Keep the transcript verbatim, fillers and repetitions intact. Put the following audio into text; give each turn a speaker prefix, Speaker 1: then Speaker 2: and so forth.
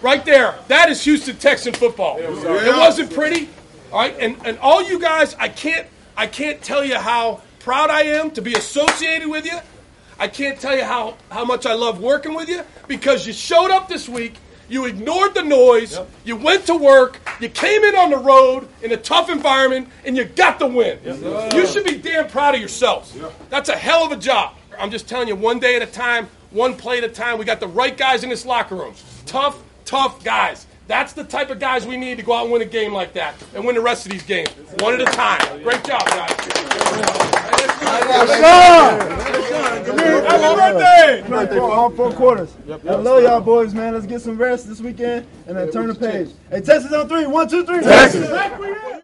Speaker 1: Right there. That is Houston Texan football. It wasn't pretty. All right, and, and all you guys, I can't I can't tell you how proud I am to be associated with you. I can't tell you how, how much I love working with you because you showed up this week, you ignored the noise, yep. you went to work, you came in on the road in a tough environment, and you got the win. Yep. You should be damn proud of yourselves. Yep. That's a hell of a job. I'm just telling you, one day at a time, one play at a time. We got the right guys in this locker room. Tough, tough guys. That's the type of guys we need to go out and win a game like that and win the rest of these games. One at a time. Great job, guys. Happy birthday!
Speaker 2: Birthday for all four quarters. Yep, yep. I love y'all boys, man. Let's get some rest this weekend and then turn the page. Hey, Texas on three. One, two, three.
Speaker 1: Texas!